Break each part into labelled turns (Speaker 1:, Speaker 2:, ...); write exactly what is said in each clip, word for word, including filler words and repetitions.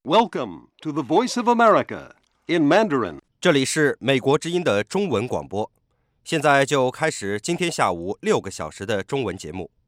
Speaker 1: Welcome to the Voice of America in Mandarin.
Speaker 2: 这里是美国之音的中文广播，现在就开始今天下午六个小时的中文节目。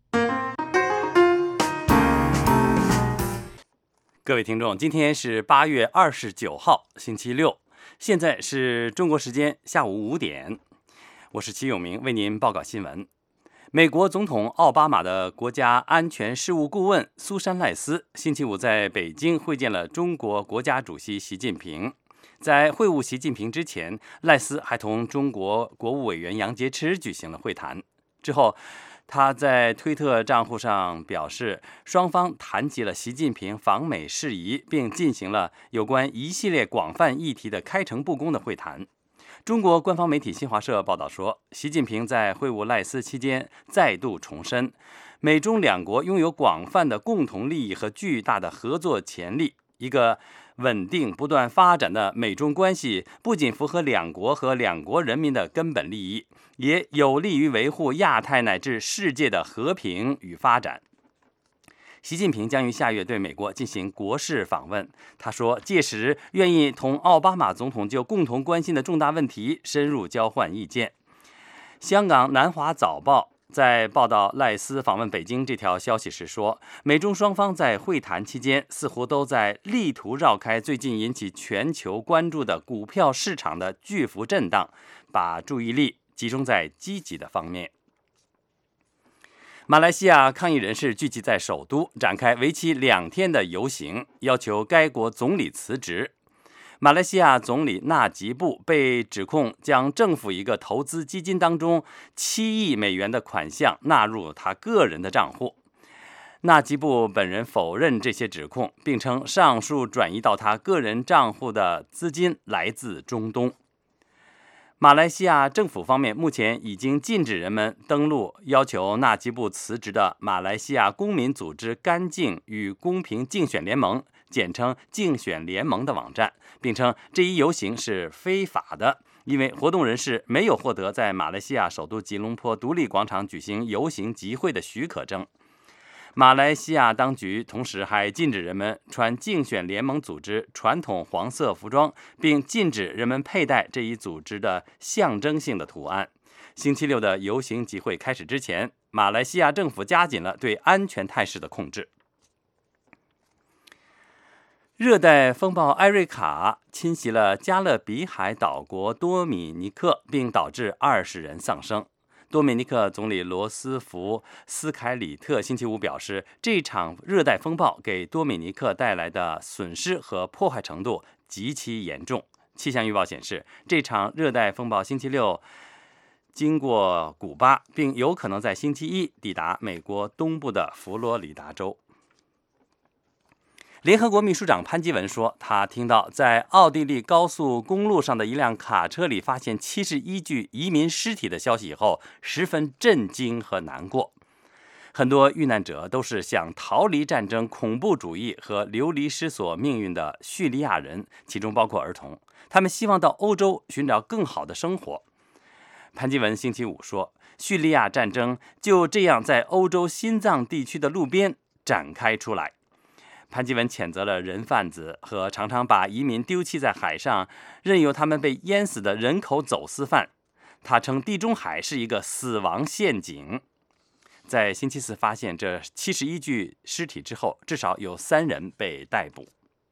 Speaker 3: 各位听众，今天是八月二十九号，星期六，现在是中国时间下午五点，我是齐永明，为您报告新闻。美国总统奥巴马的国家安全事务顾问苏珊·赖斯星期五在北京会见了中国国家主席习近平。在会晤习近平之前，赖斯还同中国国务委员杨洁篪举行了会谈。之后，他在推特账户上表示，双方谈及了习近平访美事宜，并进行了有关一系列广泛议题的开诚布公的会谈。中国官方媒体新华社报道说，习近平在会晤赖斯期间再度重申，美中两国拥有广泛的共同利益和巨大的合作潜力。一个稳定不断发展的美中关系不仅符合两国和两国人民的根本利益，也有利于维护亚太乃至世界的和平与发展。习近平将于下月对美国进行国事访问，他说，届时愿意同奥巴马总统就共同关心的重大问题深入交换意见。香港南华早报在报道赖斯访问北京这条消息时说，美中双方在会谈期间似乎都在力图绕开最近引起全球关注的股票市场的巨幅震荡，把注意力集中在积极的方面。马来西亚抗议人士聚集在首都，展开为期两天的游行，要求该国总理辞职。马来西亚总理纳吉布被指控将政府一个投资基金当中七亿美元的款项纳入他个人的账户。纳吉布本人否认这些指控，并称上述转移到他个人账户的资金来自中东。马来西亚政府方面目前已经禁止人们登录要求纳吉布辞职的马来西亚公民组织干净与公平竞选联盟，简称竞选联盟的网站，并称这一游行是非法的，因为活动人士没有获得在马来西亚首都吉隆坡独立广场举行游行集会的许可证。马来西亚当局同时还禁止人们穿竞选联盟组织传统黄色服装，并禁止人们佩戴这一组织的象征性的图案。星期六的游行集会开始之前，马来西亚政府加紧了对安全态势的控制。热带风暴艾瑞卡侵袭了加勒比海岛国多米尼克，并导致二十人丧生。多米尼克总理罗斯福斯凯里特星期五表示，这场热带风暴给多米尼克带来的损失和破坏程度极其严重。气象预报显示，这场热带风暴星期六经过古巴，并有可能在星期一抵达美国东部的佛罗里达州。联合国秘书长潘基文说，他听到在奥地利高速公路上的一辆卡车里发现七十一具移民尸体的消息以后，十分震惊和难过。很多遇难者都是想逃离战争、恐怖主义和流离失所命运的叙利亚人，其中包括儿童。他们希望到欧洲寻找更好的生活。潘基文星期五说，叙利亚战争就这样在欧洲心脏地区的路边展开出来。潘基文谴责了人贩子和常常把移民丢弃在海上，任由他们被淹死的人口走私犯。他称地中海是一个死亡陷阱。在星期四发现这七十一具尸体之后，至少有三人被逮捕。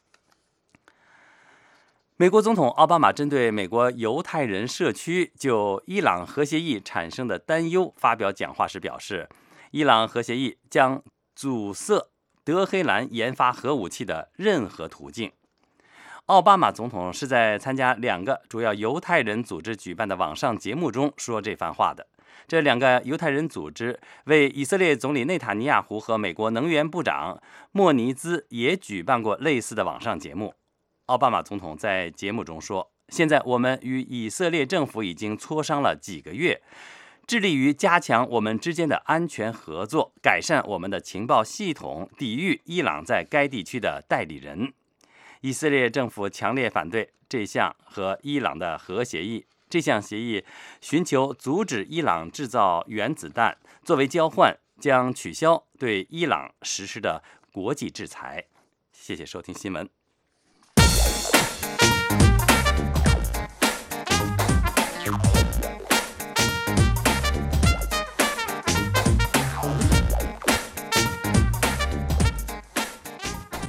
Speaker 3: 美国总统奥巴马针对美国犹太人社区就伊朗核协议产生的担忧发表讲话时表示，伊朗核协议将阻塞德黑兰研发核武器的任何途径。奥巴马总统是在参加两个主要犹太人组织举办的网上节目中说这番话的。这两个犹太人组织为以色列总理内塔尼亚胡和美国能源部长莫尼兹也举办过类似的网上节目。奥巴马总统在节目中说，现在我们与以色列政府已经磋商了几个月，致力于加强我们之间的安全合作，改善我们的情报系统，抵御伊朗在该地区的代理人。以色列政府强烈反对这项和伊朗的核协议。这项协议寻求阻止伊朗制造原子弹，作为交换，将取消对伊朗实施的国际制裁。谢谢收听新闻。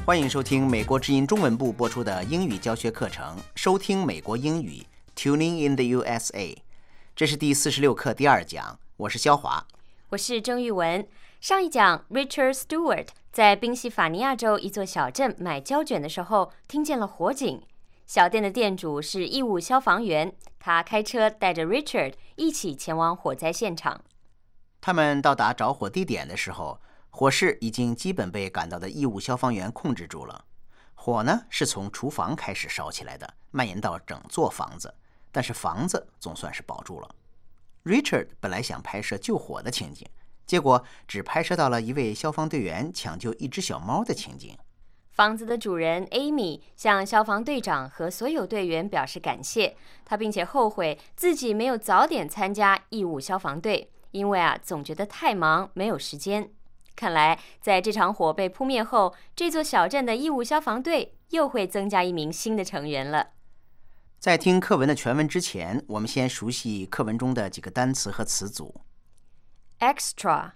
Speaker 4: 欢迎收听美国之音中文部播出的英语教学课程，收听美国英语 Tuning in the U S A。 这是第四十六课第二讲，我是肖华，
Speaker 5: 我是郑玉文。上一讲 Richard Stewart 在宾夕法尼亚州一座小镇买胶卷的时候听见了火警，小店的店主是义务消防员，他开车带着 Richard 一起前往火灾现场。
Speaker 4: 他们到达着火地点的时候，火势已经基本被赶到的义务消防员控制住了。火呢是从厨房开始烧起来的，蔓延到整座房子，但是房子总算是保住了。Richard 本来想拍摄救火的情景，结果只拍摄到了一位消防队员抢救一只小猫的情景。
Speaker 5: 房子的主人 Amy 向消防队长和所有队员表示感谢，他并且后悔自己没有早点参加义务消防队，因为啊总觉得太忙没有时间。看来在这场火被扑灭后，这座小镇的义务消防队又会增加一名新的成员了。
Speaker 4: 在听课文的全文之前，我们先熟悉课文中的几个单词和词组。
Speaker 5: Extra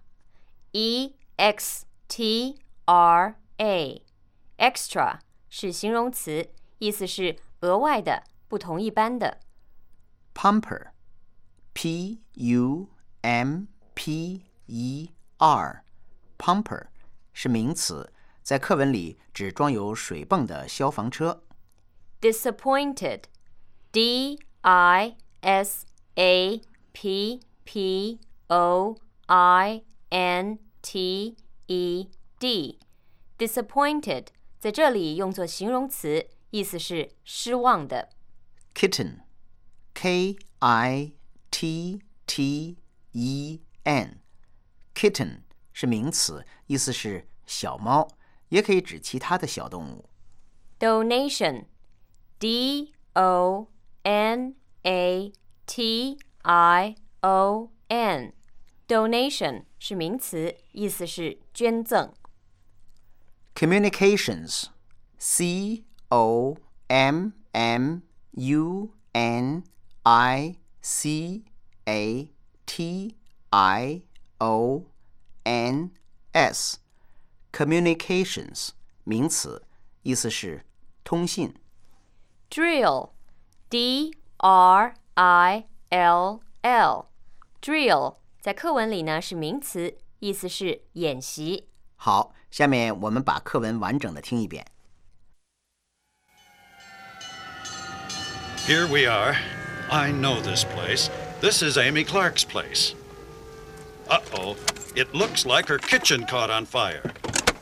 Speaker 5: E X T R A Extra 是形容词，意思是额外的，不同一般的。
Speaker 4: Pumper P U M P E R Pumper 是名词，在课文里指装有水泵的消防车。
Speaker 5: Disappointed D I S A P P O I N T E D Disappointed 在这里用作形容词，意思是失望的。
Speaker 4: Kitten K I T T E N Kitten 是名词，意思是小猫，也可以指其他的小动物。
Speaker 5: Donation D O N A T I O N Donation 是名词，意思是捐赠。
Speaker 4: Communications C O M M U N I C A T I O N S Communications 名词，意思是通信。
Speaker 5: Drill D R I L L Drill 在课文里呢是名词，意思是演习。
Speaker 4: 好，下面我们把课文完整的听一遍。
Speaker 6: Here we are. I know this place. This is Amy Clark's place. Uh-oh. It looks like her kitchen caught on fire.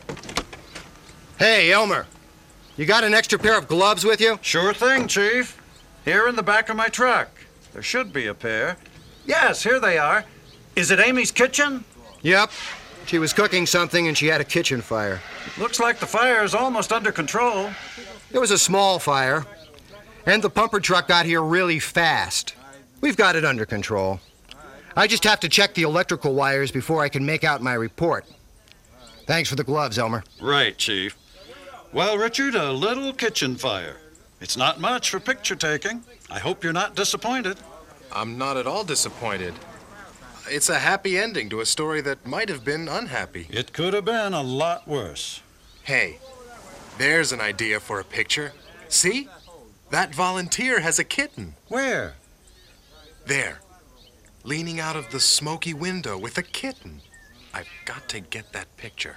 Speaker 7: Hey, Elmer. You got an extra pair of gloves with you?
Speaker 6: Sure thing, Chief. Here in the back of my truck. There should be a pair. Yes, here they are. Is it Amy's kitchen?
Speaker 7: Yep. She was cooking something and she had a kitchen fire.
Speaker 6: Looks like the fire is almost under control.
Speaker 7: It was a small fire. And the pumper truck got here really fast. We've got it under control. I just have to check the electrical wires before I can make out my report. Thanks for the gloves, Elmer.
Speaker 6: Right, Chief. Well, Richard, a little kitchen fire. It's not much for picture taking. I hope you're not disappointed.
Speaker 8: I'm not at all disappointed. It's a happy ending to a story that might have been unhappy.
Speaker 6: It could have been a lot worse.
Speaker 8: Hey, there's an idea for a picture. See? That volunteer has a kitten.
Speaker 6: Where?
Speaker 8: There. Leaning out of the smoky window with a kitten. I've got to get that picture.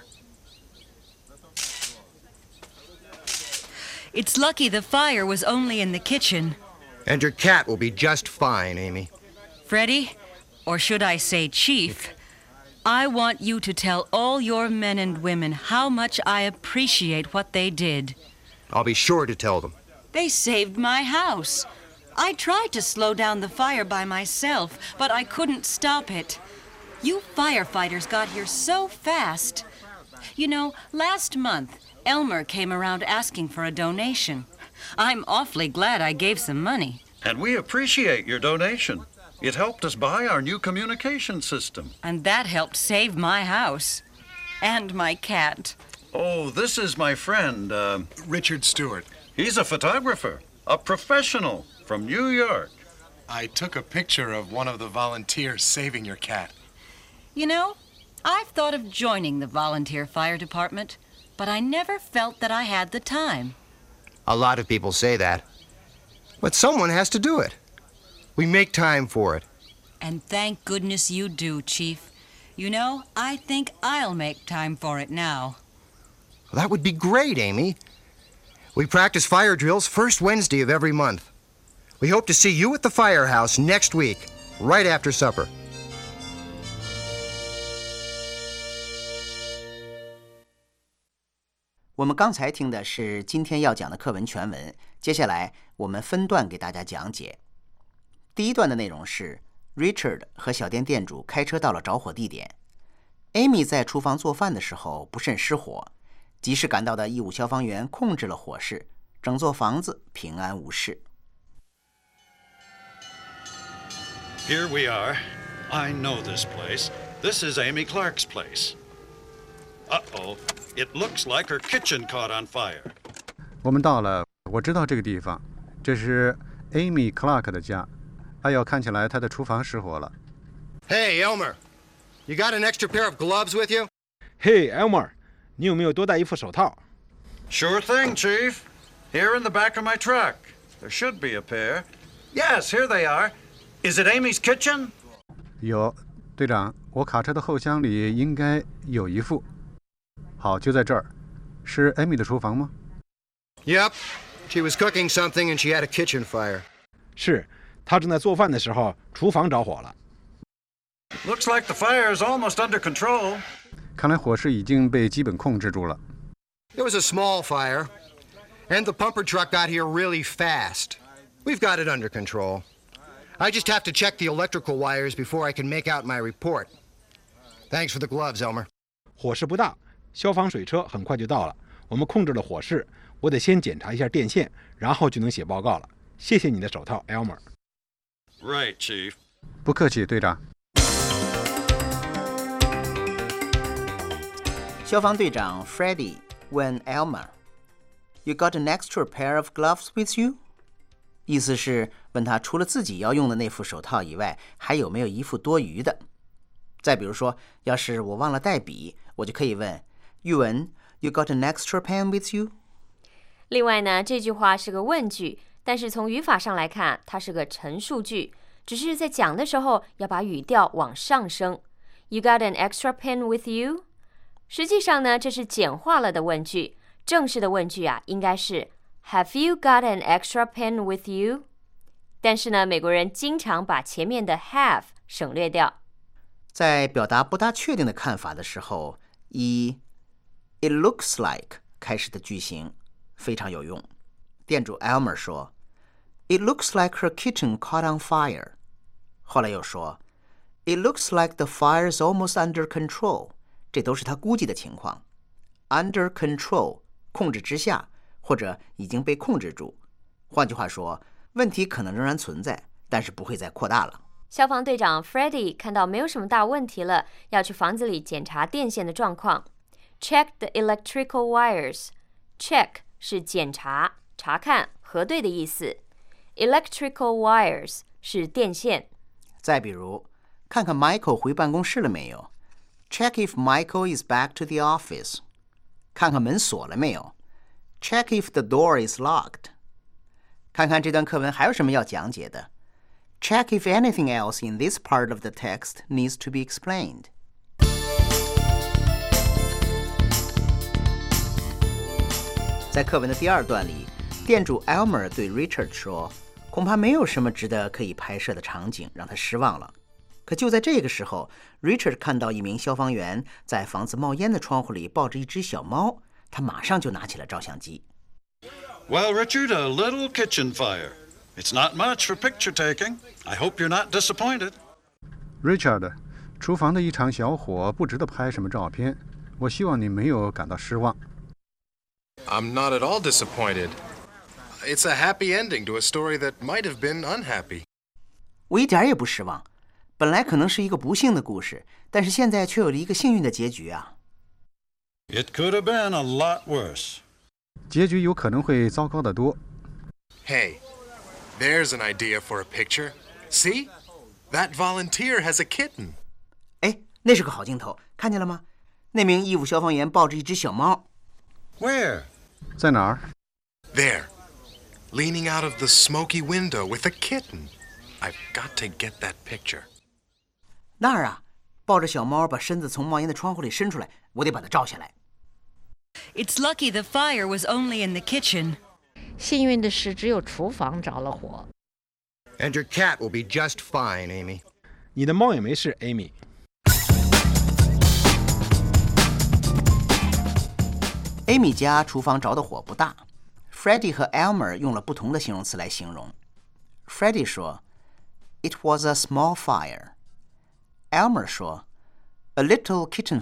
Speaker 9: It's lucky the fire was only in the kitchen.
Speaker 7: And your cat will be just fine, Amy.
Speaker 9: Freddie, or should I say Chief, I want you to tell all your men and women how much I appreciate what they did.
Speaker 7: I'll be sure to tell them.
Speaker 9: They saved my house. I tried to slow down the fire by myself, but I couldn't stop it. You firefighters got here so fast. You know, last month, Elmer came around asking for a donation. I'm awfully glad I gave some money.
Speaker 6: And we appreciate your donation. It helped us buy our new communication system.
Speaker 9: And that helped save my house. And my cat.
Speaker 6: Oh, this is my friend, uh,
Speaker 8: Richard Stewart.
Speaker 6: He's a photographer, a professional from New York.
Speaker 8: I took a picture of one of the volunteers saving your cat.
Speaker 9: You know, I've thought of joining the volunteer fire department. but I never felt that I had the time.
Speaker 7: A lot of people say that. But someone has to do it. We make time for it.
Speaker 9: And thank goodness you do, Chief. You know, I think I'll make time for it now.
Speaker 7: Well, that would be great, Amy. We practice fire drills first Wednesday of every month. We hope to see you at the firehouse next week, right after supper.
Speaker 4: 我们刚才听的是今天要讲的课文全文，接下来我们分段给大家讲解。第一段的内容是 Richard 和小店店主开车到了着火地点。Amy 在厨房做饭的时候不慎失火，及时赶到的义务消防员控制了火势，整座房子平安无事。
Speaker 6: Here we are. I know this place. This is Amy Clark's place. Uh-oh. It looks like her kitchen caught on fire.
Speaker 10: 我们到了，我知道这个地方，这是 Amy Clark 的家。哎呦，看起来她的厨房失火了。
Speaker 7: Hey, Elmer, you got an extra pair of gloves with you?
Speaker 11: Hey, Elmer, 你有没有多带一副手套？
Speaker 6: Sure thing, Chief. Here in the back of my truck. There should be a pair. Yes, here they are. Is it Amy's kitchen?
Speaker 10: 有，队长，我卡车的后箱里应该有一副。好，就在这儿，是 Amy 的厨房吗？
Speaker 7: Yep. She was cooking something and she had a kitchen fire.
Speaker 11: 是，她正在做饭的时候，厨房着火了。
Speaker 6: Looks like the fire is almost under control.
Speaker 10: 看来火势已经被基本控制住了。
Speaker 7: It was a small fire, and the pumper truck got here really fast. We've got it under control. I just have to check the electrical wires before I can make out my report. Thanks for the gloves, Elmer.
Speaker 11: 火势不大，消防水车很快就到了。我们控制了火势，我得先检查一下电线，然后就能写报告了。谢谢你的手套 ，Elmer。
Speaker 6: Right, Chief.
Speaker 10: 不客气，队长。
Speaker 4: 消防队长 Freddie 问 Elmer, "You got an extra pair of gloves with you?" 意思是问他除了自己要用的那副手套以外，还有没有一副多余的。再比如说，要是我忘了带笔，我就可以问 Ewan, "You got an extra pen with you?"
Speaker 5: 另外呢，这句话是个问句，但是从语法上来看，它是个陈述句，只是在讲的时候要把语调往上升。You got an extra pen with you? 实际上呢，这是简化了的问句。正式的问句啊，应该是 Have you got an extra pen with you? 但是呢，美国人经常把前面的 have 省略掉。
Speaker 4: 在表达不大确定的看法的时候，以 It looks like 开始的句型非常有用。店主 Elmer 说 It looks like her kitchen caught on fire. 后来又说 It looks like the fire's almost under control. 这都是他估计的情况。Under control 控制之下，或者已经被控制住。换句话说，问题可能仍然存在，但是不会再扩大了。
Speaker 5: 消防队长 Freddie 看到没有什么大问题了，要去房子里检查电线的状况。Check the electrical wires. Check 是检查、查看、核对的意思。Electrical wires 是电线。
Speaker 4: 再比如，看看 Michael 回办公室了没有？ Check if Michael is back to the office. 看看门锁了没有？ Check if the door is locked. 看看这段课文还有什么要讲解的？ Check if anything else in this part of the text needs to be explained. 在课文的第二段里，店主 Elmer 对 Richard 说，恐怕没有什么值得可以拍摄的场景让他失望了。可就在这个时候， Richard 看到一名消防员在房子冒烟的窗户里抱着一只小猫，他马上就拿起了照相机。
Speaker 6: Well, Richard, a little kitchen fire. It's not much for picture taking. I hope you're not disappointed.
Speaker 10: Richard, 厨房的一场小火不值得拍什么照片，我希望你没有感到失望。
Speaker 8: I'm not at all disappointed. It's a happy ending to a story that might have been unhappy.
Speaker 4: 我一点也不失望。本来可能是一个不幸的故事，但是现在却有了一个幸运的结局啊。
Speaker 6: It could have been a lot worse.
Speaker 10: 结局有可能会糟糕得多。
Speaker 8: Hey, there's an idea for a picture. See? That volunteer has a kitten.
Speaker 4: 哎，那是个好镜头，看见了吗？那名义务消防员抱着一只小猫。
Speaker 6: Where?
Speaker 10: 在哪儿？
Speaker 8: There, leaning out of the smoky window with a kitten. I've got to get that picture.
Speaker 4: 那儿啊，抱着小猫把身子从冒烟的窗户里伸出来，我得把它照下来。
Speaker 9: It's lucky the fire was only in the kitchen.
Speaker 12: 幸运的是，只有厨房着了火。
Speaker 7: And your cat will be just fine, Amy.
Speaker 11: 你的猫也没事 ，Amy。
Speaker 4: Amy 家厨房着的火不大 ，Freddie 和 Elmer 用了不同的形容词来形容。Freddie 说 ，It was a small fire。Elmer 说 ，A little kitchen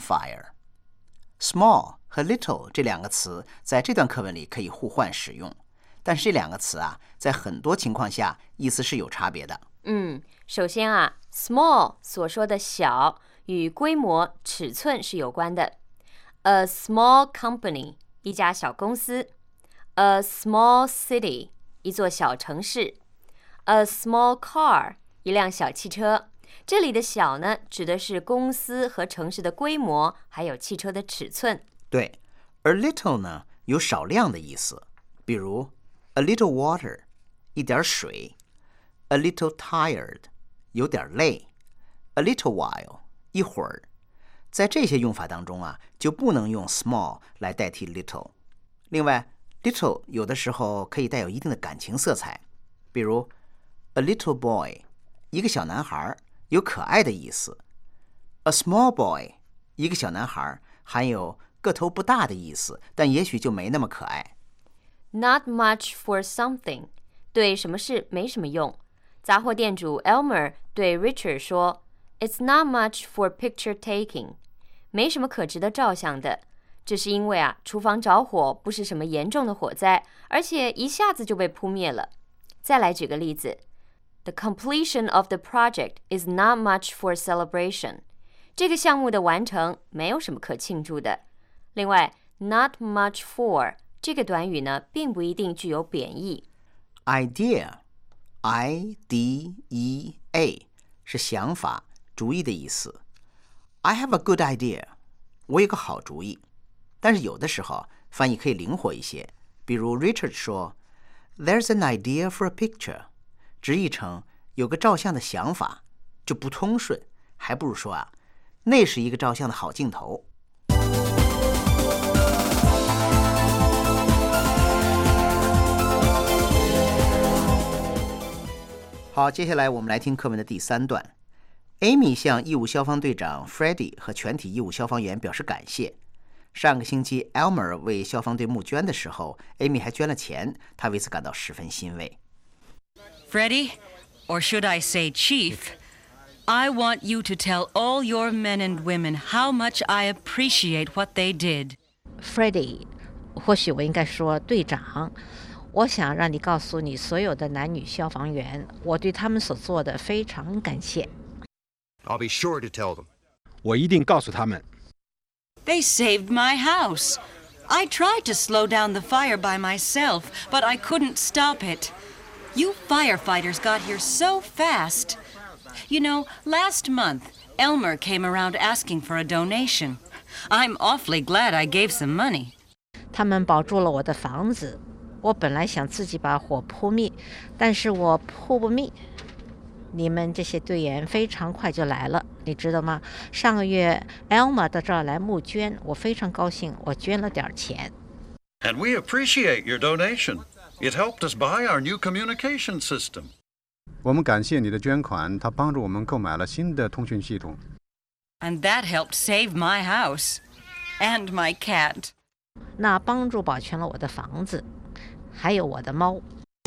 Speaker 4: fire。Small 和 little 这两个词在这段课文里可以互换使用，但是这两个词啊，在很多情况下意思是有差别的。
Speaker 5: 嗯，首先啊 ，small 所说的小与规模、尺寸是有关的。A small company 一家小公司 ，A small city 一座小城市 ，A small car 一辆小汽车。这里的小呢，指的是公司和城市的规模，还有汽车的尺寸。
Speaker 4: 对，而 little 呢，有少量的意思，比如 a little water 一点水 ，a little tired 有点累 ，a little while 一会儿。在这些用法当中啊，就不能用 small 来代替 little。另外 little 有的时候可以带有一定的感情色彩，比如 a little boy 一个小男孩，有可爱的意思。A small boy 一个小男孩，含有个头不大的意思，但也许就没那么可爱。
Speaker 5: Not much for something 对什么事没什么用。杂货店主 Elmer 对 Richard 说 It's not much for picture taking 没什么可值得照相的。这是因为啊，厨房着火不是什么严重的火灾，而且一下子就被扑灭了。再来举个例子 The completion of the project is not much for celebration 这个项目的完成没有什么可庆祝的。另外 not much for 这个短语呢，并不一定具有贬义。
Speaker 4: Idea I D E A 是想法、主意的意思。I have a good idea 我有个好主意。但是有的时候翻译可以灵活一些，比如 Richard 说 There's an idea for a picture 直译成有个照相的想法，就不通顺，还不如说啊，那是一个照相的好镜头。好，接下来我们来听课文的第三段。Amy 向义务消防队长 Freddie 和全体义务消防员表示感谢。上个星期 Elmer 为消防队募捐的时候 Amy 还捐了钱，她为此感到十分欣慰。
Speaker 9: Freddie, or should I say Chief, I want you to tell all your men and women how much I appreciate what they did.
Speaker 12: Freddie, 或许我应该说队长，我想让你告诉你所有的男女消防员，我对他们所做的非常感谢。
Speaker 7: I'll be sure to tell them.
Speaker 11: 我一定告诉他们。
Speaker 9: They saved my house. I tried to slow down the fire by myself, but I couldn't stop it. You firefighters got here so fast. You know, last month, Elmer came around asking for a donation. I'm awfully glad I gave some money.
Speaker 12: 他们保住了我的房子。我本来想自己把火扑灭，但是我扑不灭。你们这些队员非常快就来了，你知道吗？上个月 Elma 到这儿来募捐，我非常高兴，我捐了点钱。
Speaker 6: And we appreciate your donation. It helped us buy our new communication system.
Speaker 10: 我们感谢你的捐款，它帮助我们购买了新的通讯系统。
Speaker 9: And that helped save my house. And my cat.
Speaker 12: 那帮助保全了我的房子，还有我的猫。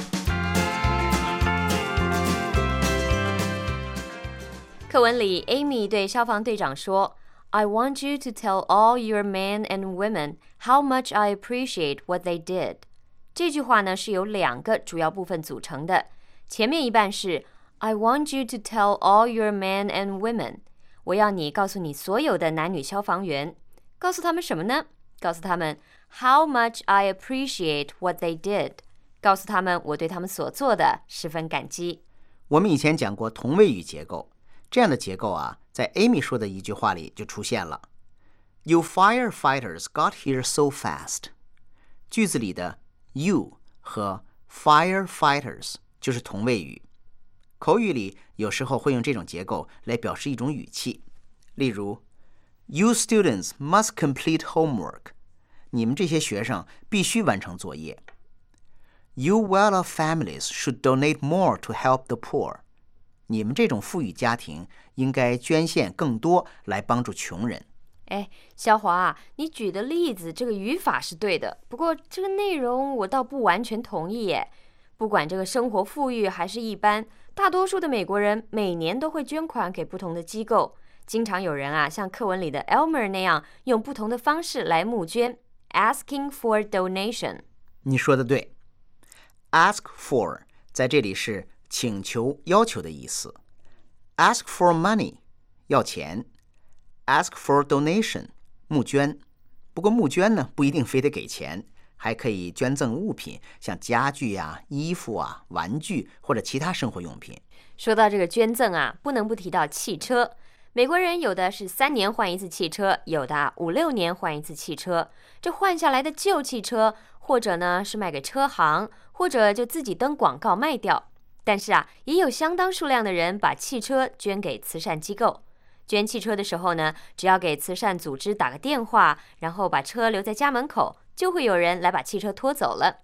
Speaker 5: 课文里 Amy 对消防队长说 I want you to tell all your men and women how much I appreciate what they did. 这句话呢是由两个主要部分组成的，前面一半是 I want you to tell all your men and women. 我要你告诉你所有的男女消防员，告诉他们什么呢？告诉他们 how much I appreciate what they did. 告诉他们我对他们所做的十分感激。
Speaker 4: 我们以前讲过同位语结构，这样的结构啊，在 Amy 说的一句话里就出现了。You firefighters got here so fast. 句子里的 you 和 firefighters 就是同位语。口语里有时候会用这种结构来表示一种语气，例如 You students must complete homework. 你们这些学生必须完成作业。You well-off families should donate more to help the poor. 你们这种富裕家庭应该捐献更多来帮助穷人。
Speaker 5: 哎，肖华，你举的例子这个语法是对的，不过这个内容我倒不完全同意耶。不管这个生活富裕还是一般，大多数的美国人每年都会捐款给不同的机构。经常有人啊，像课文里的 Elmer 那样，用不同的方式来募捐 ，asking for donation。
Speaker 4: 你说的对 ，ask for 在这里是请求、要求的意思。ask for money 要钱 ，ask for donation 募捐。不过募捐呢，不一定非得给钱，还可以捐赠物品，像家具呀、衣服啊、玩具或者其他生活用品。
Speaker 5: 说到这个捐赠啊，不能不提到汽车。美国人有的是三年换一次汽车，有的五六年换一次汽车。这换下来的旧汽车，或者呢是卖给车行，或者就自己登广告卖掉。但是啊，也有相当数量的人把汽车捐给慈善机构。捐汽车的时候呢，只要给慈善组织打个电话，然后把车留在家门口，就会有人来把汽车拖走了。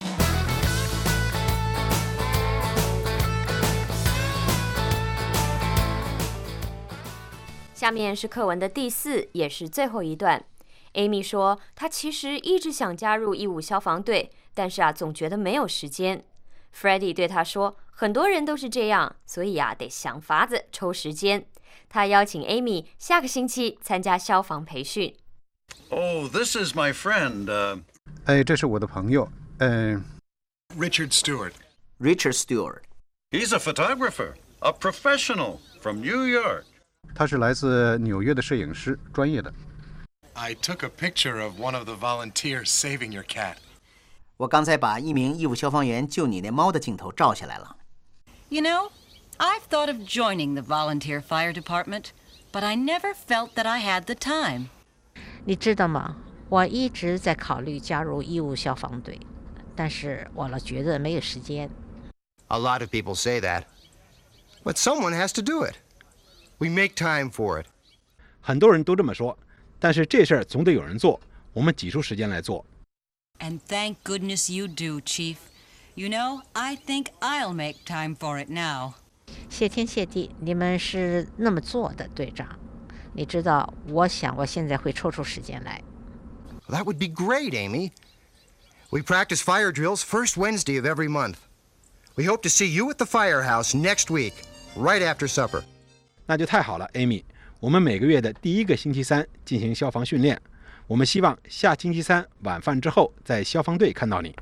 Speaker 5: 下面是课文的第四，也是最后一段。Amy 说，她其实一直想加入义务消防队，但是啊，总觉得没有时间。Freddie 对她说，很多人都是这样，所以啊，得想法子抽时间。他邀请 Amy 下个星期参加消防培训。
Speaker 6: Oh, this is my friend. Uh...
Speaker 10: 哎，这是我的朋友，嗯、呃、
Speaker 8: ，Richard Stewart.
Speaker 4: Richard Stewart.
Speaker 6: He's a photographer, a professional from New York.
Speaker 10: 他是来自纽约的摄影师，专业的。
Speaker 8: I took a picture of one of the volunteers saving your cat.
Speaker 4: 我刚才把一名义务消防员救你那猫的镜头照下来了。
Speaker 9: You know, I've thought of joining the volunteer fire department, but I never felt that I had the time.
Speaker 12: 你知道吗？我一直在考虑加入义务消防队，但是我老觉得没有时间。
Speaker 7: A lot of people say that, but someone has to do it. We make time for it.
Speaker 11: 很多人都这么说，但是这事儿总得有人做，我们挤出时间来做。
Speaker 9: And thank goodness you do, Chief. You know, I think I'll make time for it now.
Speaker 12: 谢天谢地，你们是那么做的，队长。你知道，我想我现在会抽出时间来。
Speaker 7: That would be great, Amy. We practice fire drills first Wednesday of every month. We hope to see you at the firehouse next week, right after supper.
Speaker 11: 那就太好了 ，Amy。我们每个月的第一个星期三进行消防训练。我们希望下星期三晚饭之后在消防队看到你。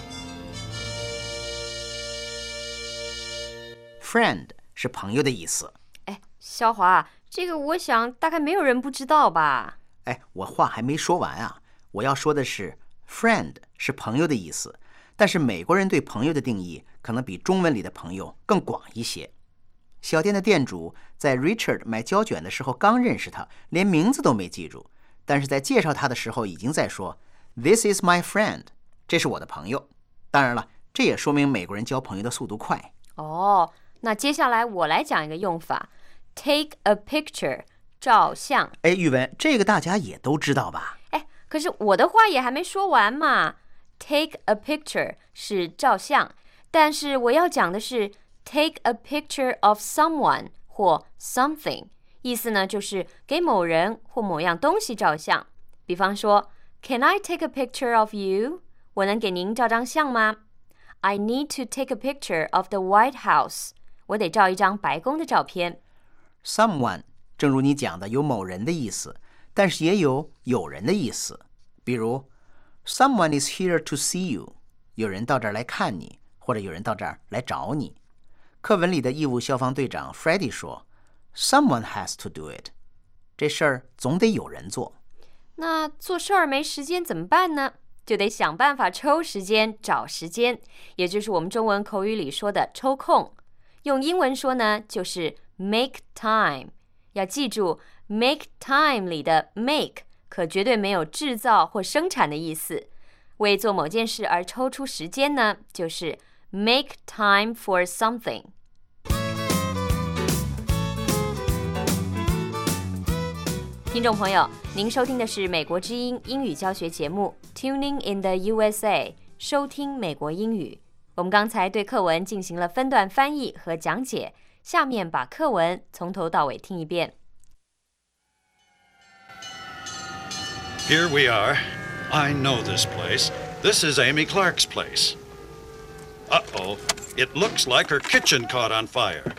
Speaker 4: Friend 是朋友的意思。
Speaker 5: 哎，肖华，这个我想大概没有人不知道吧？
Speaker 4: 哎，我话还没说完啊！我要说的是 ，friend 是朋友的意思，但是美国人对朋友的定义可能比中文里的朋友更广一些。小店的店主在 Richard 买胶卷的时候刚认识他，连名字都没记住，但是在介绍他的时候已经在说 This is my friend， 这是我的朋友。当然了，这也说明美国人交朋友的速度快。
Speaker 5: 哦，那接下来我来讲一个用法 ，take a picture， 照相。
Speaker 4: 哎，玉文，这个大家也都知道吧？
Speaker 5: 哎，可是我的话也还没说完嘛。Take a picture 是照相，但是我要讲的是Take a picture of someone 或 something， 意思呢就是给某人或某样东西照相。比方说 Can I take a picture of you？ 我能给您照张相吗？ I need to take a picture of the White House。 我得照一张白宫的照片。
Speaker 4: Someone 正如你讲的有某人的意思，但是也有有人的意思。比如 Someone is here to see you， 有人到这儿来看你，或者有人到这儿来找你。课文里的义务消防队长 Freddie 说 Someone has to do it， 这事儿总得有人做。
Speaker 5: 那做事儿没时间怎么办呢？就得想办法抽时间找时间，也就是我们中文口语里说的抽空。用英文说呢，就是 make time。 要记住 make time 里的 make 可绝对没有制造或生产的意思。 为做某件事而抽出时间呢，就是 make time for something。听众朋友，您收听的是美国之音英语教学节目 Tuning in the U S A， 收听美国英语。我们刚才对课文进行了分段翻译和讲解，下面把课文从头到尾听一遍。
Speaker 6: Here we are. I know this place. This is Amy Clark's place. Uh-oh. It looks like her kitchen caught on fire.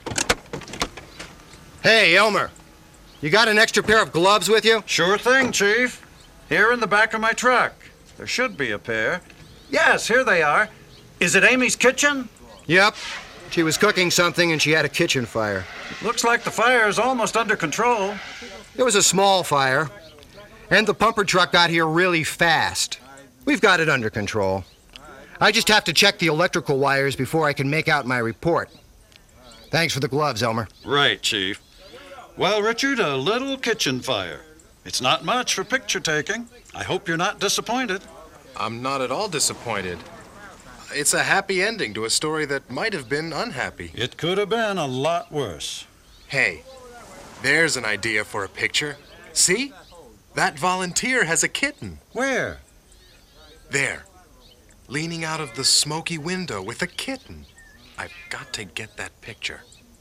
Speaker 7: Hey, Elmer. You got an extra pair of gloves with you?
Speaker 6: Sure thing, Chief. Here in the back of my truck. There should be a pair. Yes, here they are. Is it Amy's kitchen?
Speaker 7: Yep. She was cooking something and she had a kitchen fire.
Speaker 6: Looks like the fire is almost under control.
Speaker 7: It was a small fire, and the pumper truck got here really fast. We've got it under control. I just have to check the electrical wires before I can make out my report. Thanks for the gloves, Elmer.
Speaker 6: Right, Chief. Well, Richard, a little kitchen fire. It's not much for picture taking. I hope you're not disappointed.
Speaker 8: I'm not at all disappointed. It's a happy ending to a story that might have been unhappy.
Speaker 6: It could have been a lot worse.
Speaker 8: Hey, there's an idea for a picture. See? That volunteer has a kitten.
Speaker 6: Where?
Speaker 8: There, leaning out of the smoky window with a kitten. I've got to get that picture.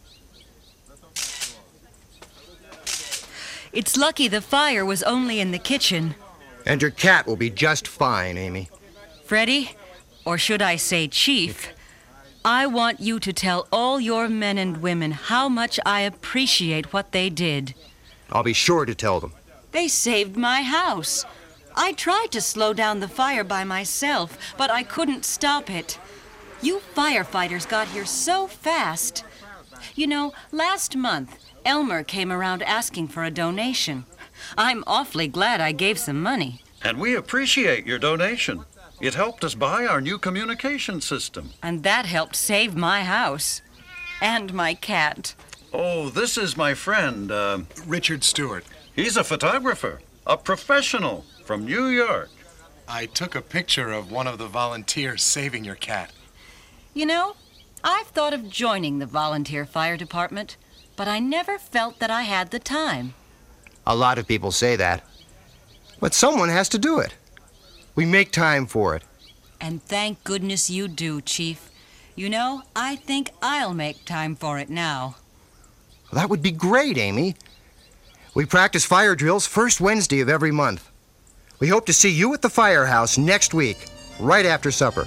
Speaker 9: It's lucky the fire was only in the kitchen.
Speaker 7: And your cat will be just fine, Amy.
Speaker 9: Freddie, or should I say Chief, I want you to tell all your men and women how much I appreciate what they did.
Speaker 7: I'll be sure to tell them.
Speaker 9: They saved my house. I tried to slow down the fire by myself, but I couldn't stop it. You firefighters got here so fast. You know, last month, Elmer came around asking for a donation. I'm awfully glad I gave some money.
Speaker 6: And we appreciate your donation. It helped us buy our new communication system.
Speaker 9: And that helped save my house. And my cat.
Speaker 6: Oh, this is my friend, uh,
Speaker 8: Richard Stewart.
Speaker 6: He's a photographer, a professional from New York.
Speaker 8: I took a picture of one of the volunteers saving your cat.
Speaker 9: You know, I've thought of joining the volunteer fire department, but I never felt that I had the time.
Speaker 7: A lot of people say that. But someone has to do it. We make time for it.
Speaker 9: And thank goodness you do, Chief. You know, I think I'll make time for it now.
Speaker 7: That would be great, Amy. We practice fire drills first Wednesday of every month. We hope to see you at the firehouse next week, right after supper.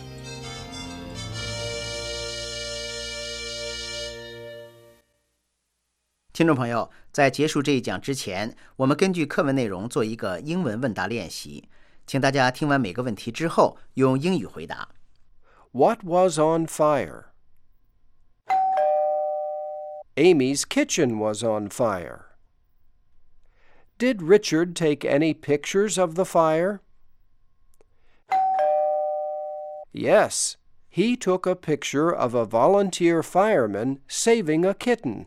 Speaker 4: 听众朋友，在结束这一讲之前，我们根据课文内容做一个英文问答练习，请大家听完每个问题之后，用英语回答。
Speaker 1: What was on fire? Amy's kitchen was on fire. Did Richard take any pictures of the fire? Yes, he took a picture of a volunteer fireman saving a kitten.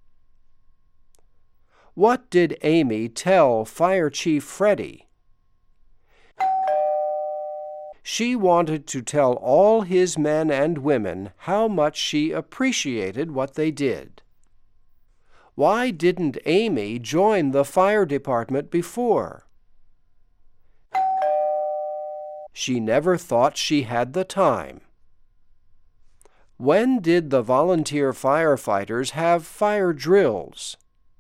Speaker 1: What did Amy tell Fire Chief Freddie? She wanted to tell all his men and women how much she appreciated what they did. Why didn't Amy join the fire department before? She never thought she had the time. When did the volunteer firefighters have fire drills?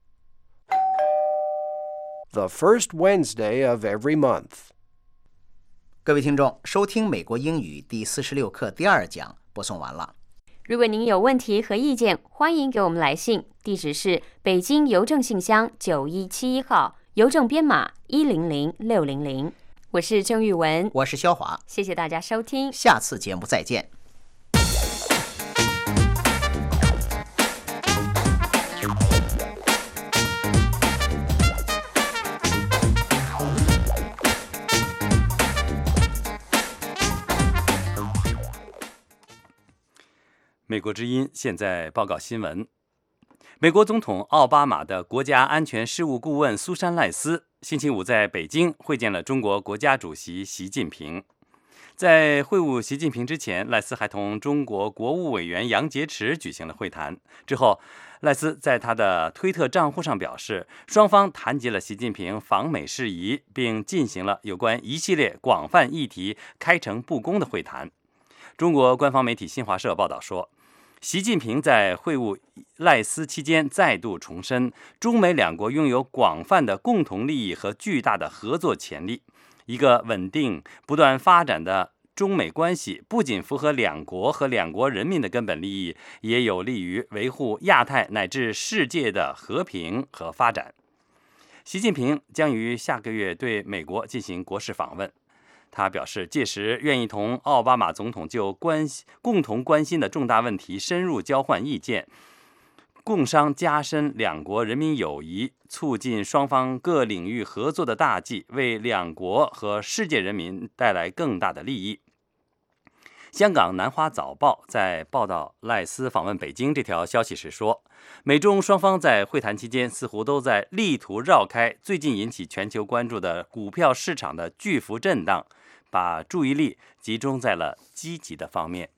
Speaker 1: The first Wednesday of every month.
Speaker 4: 各位听众，收听美国英语第四十六课第二讲播送完了。
Speaker 5: 如果您有问题和意见，欢迎给我们来信，地址是北京邮政信箱九一七一号，邮政编码一零零六零零。我是郑玉文，
Speaker 4: 我是肖华，
Speaker 5: 谢谢大家收听，
Speaker 4: 下次节目再见。
Speaker 3: 美国之音现在报告新闻。美国总统奥巴马的国家安全事务顾问苏珊·赖斯星期五在北京会见了中国国家主席习近平。 在会晤习近平之前，赖斯还同中国国务委员杨洁篪举行了会谈。之后，赖斯在他的推特账户上表示，双方谈及了习近平访美事宜，并进行了有关一系列广泛议题开诚布公的会谈。中国官方媒体新华社报道说，习近平在会晤赖斯期间再度重申，中美两国拥有广泛的共同利益和巨大的合作潜力。一个稳定、不断发展的中美关系不仅符合两国和两国人民的根本利益，也有利于维护亚太乃至世界的和平和发展。习近平将于下个月对美国进行国事访问。他表示，届时愿意同奥巴马总统就关共同关心的重大问题深入交换意见，共商加深两国人民友谊，促进双方各领域合作的大计，为两国和世界人民带来更大的利益。香港南华早报在报道赖斯访问北京这条消息时说，美中双方在会谈期间似乎都在力图绕开最近引起全球关注的股票市场的巨幅震荡，把注意力集中在了积极的方面。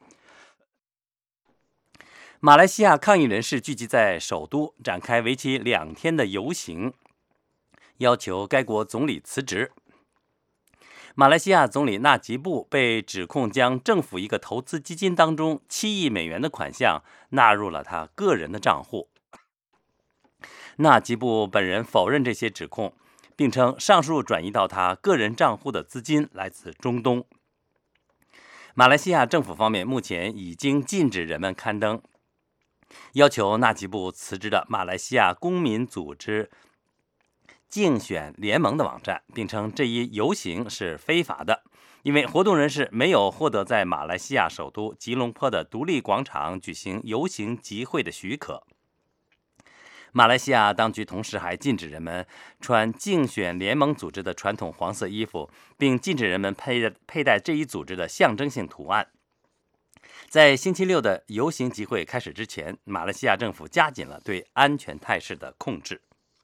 Speaker 3: 马来西亚抗议人士聚集在首都，展开为期两天的游行，要求该国总理辞职。马来西亚总理纳吉布被指控将政府一个投资基金当中七亿美元的款项纳入了他个人的账户。纳吉布本人否认这些指控，并称上述转移到他个人账户的资金来自中东。马来西亚政府方面目前已经禁止人们刊登要求纳吉布辞职的马来西亚公民组织竞选联盟的网站，并称这一游行是非法的，因为活动人士没有获得在马来西亚首都吉隆坡的独立广场举行游行集会的许可。马来西亚当局同时还禁止人们穿竞选联盟组织的传统黄色衣服，并禁止人们佩佩戴这一组织的象征性图案。在星期六的游行集会开始之前，马来西亚政府加紧了对安全态势的控制。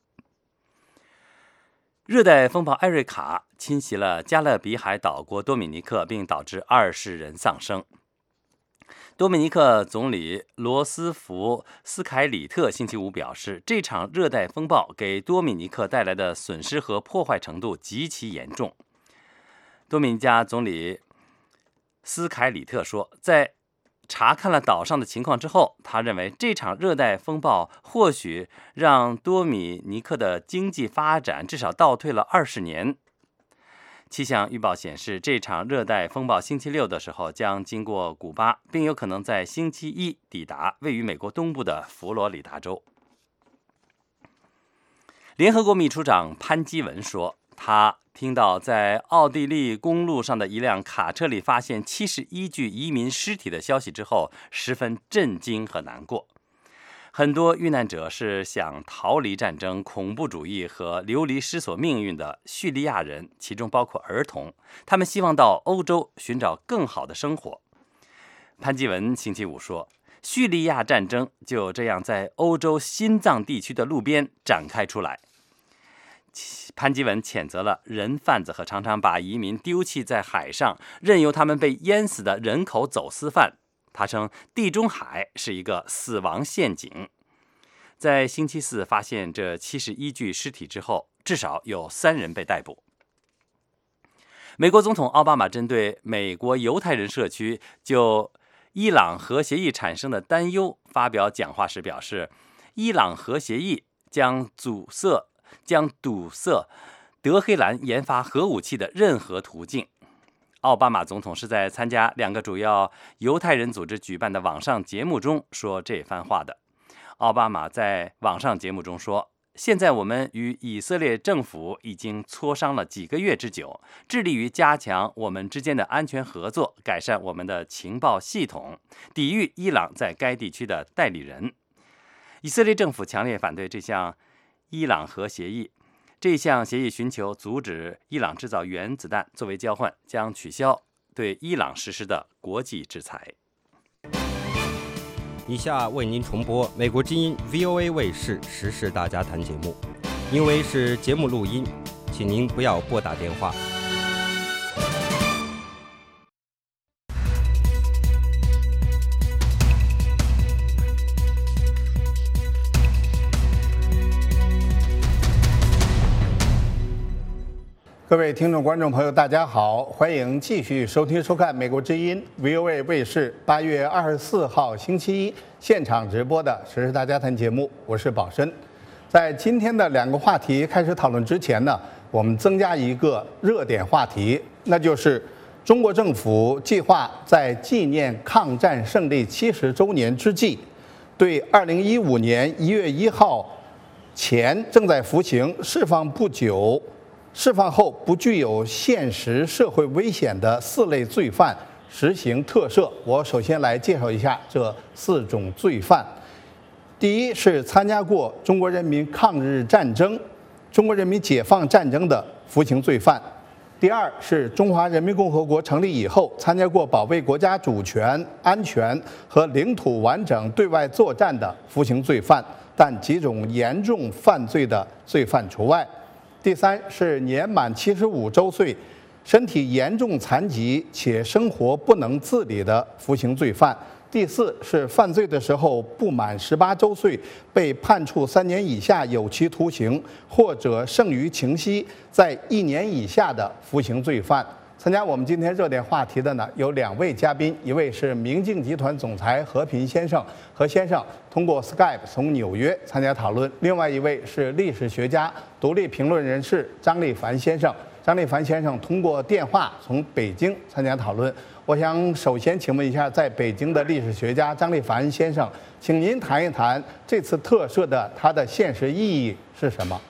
Speaker 3: 热带风暴艾瑞卡侵袭了加勒比海岛国多米尼克，并导致二十人丧生。多米尼克总理罗斯福斯凯里特星期五表示，这场热带风暴给多米尼克带来的损失和破坏程度极其严重。多米尼加总理斯凯里特说，在查看了岛上的情况之后，他认为这场热带风暴或许让多米尼克的经济发展至少倒退了二十年。气象预报显示，这场热带风暴星期六的时候将经过古巴，并有可能在星期一抵达位于美国东部的佛罗里达州。联合国秘书长潘基文说，他听到在奥地利公路上的一辆卡车里发现七十一具移民尸体的消息之后，十分震惊和难过。很多遇难者是想逃离战争、恐怖主义和流离失所命运的叙利亚人，其中包括儿童。他们希望到欧洲寻找更好的生活。潘基文星期五说，叙利亚战争就这样在欧洲心脏地区的路边展开出来。潘基文谴责了人贩子和常常把移民丢弃在海上，任由他们被淹死的人口走私犯。他称地中海是一个死亡陷阱。在星期四发现这七十一具尸体之后，至少有三人被逮捕。美国总统奥巴马针对美国犹太人社区就伊朗核协议产生的担忧发表讲话时表示，伊朗核协议将阻塞将堵塞德黑兰研发核武器的任何途径。奥巴马总统是在参加两个主要犹太人组织举办的网上节目中说这番话的。奥巴马在网上节目中说，现在我们与以色列政府已经磋商了几个月之久，致力于加强我们之间的安全合作，改善我们的情报系统，抵御伊朗在该地区的代理人。以色列政府强烈反对这项伊朗核协议。这项协议寻求阻止伊朗制造原子弹，作为交换，将取消对伊朗实施的国际制裁。
Speaker 2: 以下为您重播美国之音 V O A 卫视时事大家谈节目，因为是节目录音，请您不要拨打电话。
Speaker 13: 各位听众、观众朋友，大家好，欢迎继续收听、收看美国之音 V O A 卫视八月二十四号星期一现场直播的《时事大家谈》节目，我是宝申。在今天的两个话题开始讨论之前呢，我们增加一个热点话题，那就是中国政府计划在纪念抗战胜利七十周年之际，对二零一五年一月一号前正在服刑、释放不久、释放后不具有现实社会危险的四类罪犯实行特赦。我首先来介绍一下这四种罪犯。第一是参加过中国人民抗日战争、中国人民解放战争的服刑罪犯。第二是中华人民共和国成立以后参加过保卫国家主权、安全和领土完整对外作战的服刑罪犯，但几种严重犯罪的罪犯除外。第三是年满七十五周岁、身体严重残疾且生活不能自理的服刑罪犯。第四是犯罪的时候不满十八周岁，被判处三年以下有期徒刑或者剩余情息在一年以下的服刑罪犯。参加我们今天热点话题的呢有两位嘉宾，一位是明镜集团总裁何平先生，何先生通过 Skype 从纽约参加讨论；另外一位是历史学家、独立评论人士张立凡先生，张立凡先生通过电话从北京参加讨论。我想首先请问一下，在北京的历史学家张立凡先生，请您谈一谈这次特赦的它的现实意义是什么？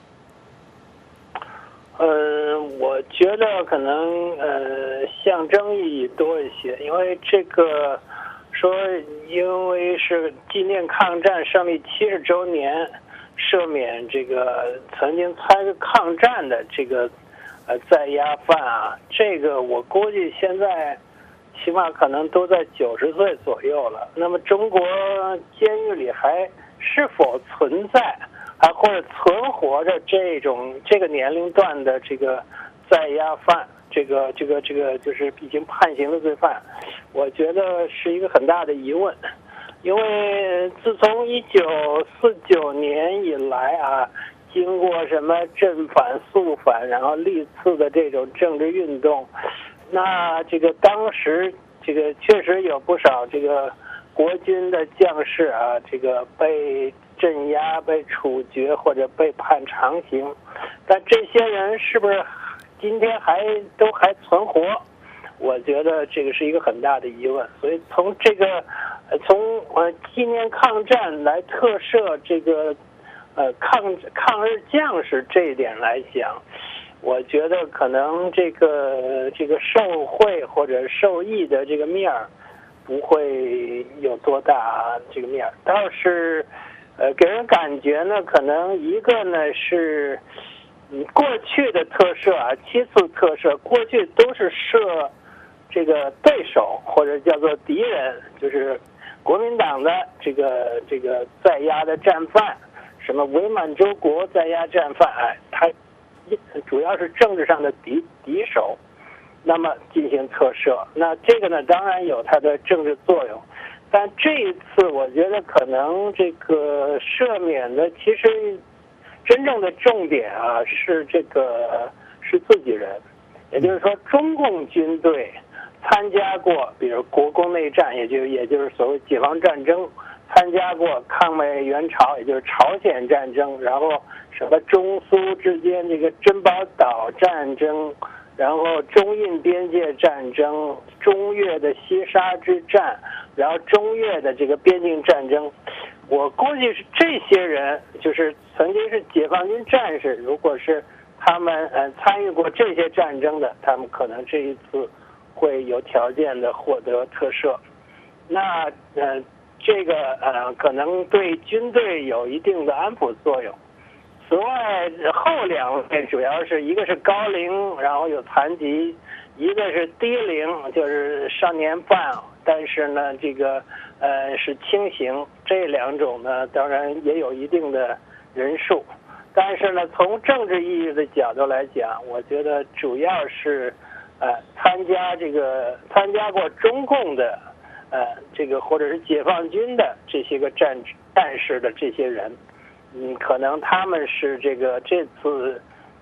Speaker 14: 呃，我觉得可能呃象征意义多一些，因为这个说因为是纪念抗战胜利七十周年，赦免这个曾经参与抗战的这个呃在押犯啊，这个我估计现在起码可能都在九十岁左右了。那么中国监狱里还是否存在？还或者存活着这种这个年龄段的这个在押犯，这个这个这个就是已经判刑的罪犯，我觉得是一个很大的疑问。因为自从一九四九年以来啊，经过什么正反肃反，然后历次的这种政治运动，那这个当时这个确实有不少这个国军的将士啊，这个被镇压、被处决或者被判长刑，但这些人是不是今天还都还存活？我觉得这个是一个很大的疑问。所以从这个从呃纪念抗战来特赦这个呃抗抗日将士这一点来讲，我觉得可能这个这个受贿或者受益的这个面儿不会有多大这个面儿，倒是呃，给人感觉呢，可能一个呢是，嗯，过去的特赦啊，七次特赦，过去都是赦这个对手或者叫做敌人，就是国民党的这个这个在押的战犯，什么伪满洲国在押战犯，哎，他主要是政治上的敌敌手，那么进行特赦，那这个呢，当然有它的政治作用。但这一次，我觉得可能这个赦免的，其实真正的重点啊是这个是自己人，也就是说，中共军队参加过，比如国共内战，也就也就是所谓解放战争，参加过抗美援朝，也就是朝鲜战争，然后什么中苏之间这个珍宝岛战争，然后中印边界战争，中越的西沙之战，然后中越的这个边境战争，我估计是这些人就是曾经是解放军战士，如果是他们呃参与过这些战争的，他们可能这一次会有条件的获得特赦。那呃这个呃可能对军队有一定的安抚作用。此外，后两位主要是一个是高龄，然后有残疾；一个是低龄，就是少年犯，但是呢，这个呃是轻刑。这两种呢，当然也有一定的人数，但是呢，从政治意义的角度来讲，我觉得主要是呃参加这个参加过中共的呃这个或者是解放军的这些个战战士的这些人。嗯，可能他们是这个这次